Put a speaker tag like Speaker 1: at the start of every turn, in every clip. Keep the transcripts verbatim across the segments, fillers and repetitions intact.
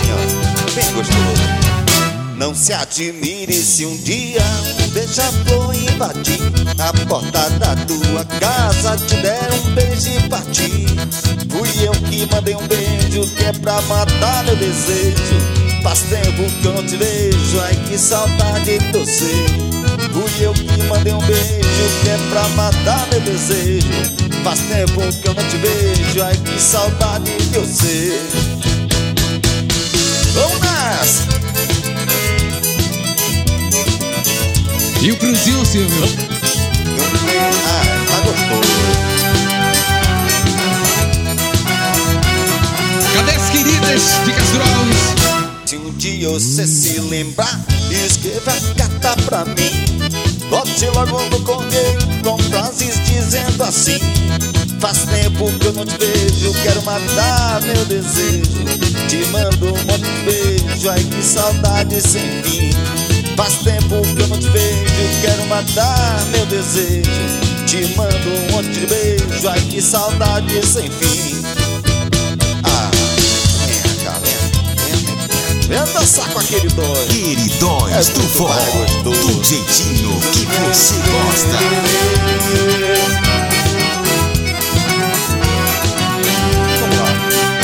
Speaker 1: assim, ó, bem gostoso. Não se admire se um dia um beija-flor invadir a porta da tua casa, te der um beijo e partir. Fui eu que mandei um beijo que é pra matar meu desejo. Faz tempo que eu não te vejo, ai que saudade de você. Fui eu que mandei um beijo que é pra matar meu desejo. Faz tempo que eu não te vejo, ai que saudade de você. Vamos nessa!
Speaker 2: E o Cruzinho, Silvio?
Speaker 1: Ah, tá gostoso.
Speaker 2: Cadê as queridas de Castro Alves?
Speaker 1: Se um dia você se lembrar, escreva a carta pra mim. Bote logo no correio com frases dizendo assim: faz tempo que eu não te vejo, quero matar meu desejo. Te mando um monte de beijo, ai que saudade sem fim. Faz tempo que eu não te vejo, quero matar meu desejo. Te mando um monte de beijo, ai que saudade sem fim. Ah, vem cá, vem, vem, vem dançar com aquele dói.
Speaker 3: Queridões
Speaker 1: É
Speaker 3: do
Speaker 1: muito
Speaker 3: forró,
Speaker 1: mais gostoso.
Speaker 3: do jeitinho que você gosta.
Speaker 1: Vamos lá.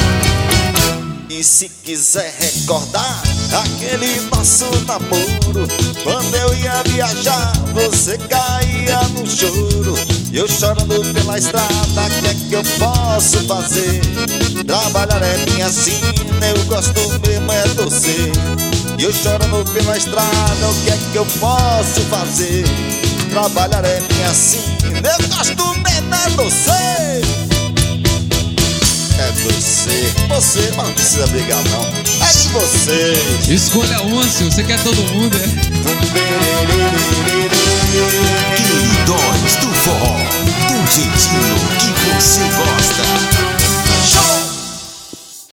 Speaker 1: E se quiser recordar aquele nosso namoro, quando eu ia viajar, você caía no choro. E eu chorando pela estrada, o que é que eu posso fazer? Trabalhar é minha sina, eu gosto mesmo é doce. E eu chorando pela estrada, o que é que eu posso fazer? Trabalhar é minha sina, eu gosto mesmo é doce. É você, você, mas não precisa brigar não. É de você.
Speaker 2: Escolha uma, Silvio, você quer todo mundo, é?